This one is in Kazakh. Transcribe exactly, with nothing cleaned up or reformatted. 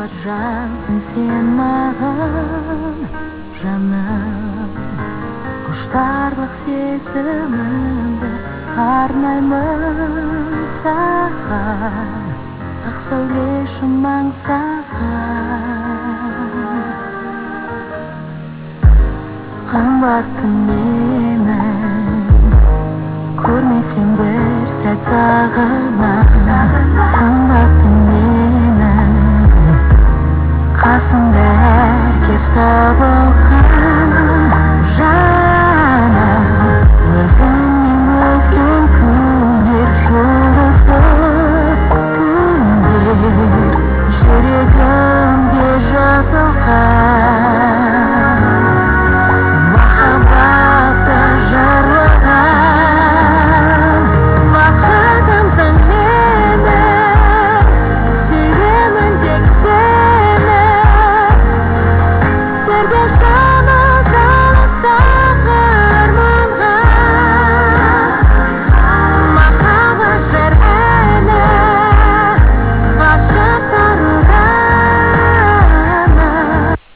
бір жансың сен маған, жаным. Құштарлық сезімімді арнаймын саған, ақ сәулешім аңсаған. Қымбатты менің, көрмесем бір сәт сағынам. Қымбатты менің, қасымда әр кез табылған.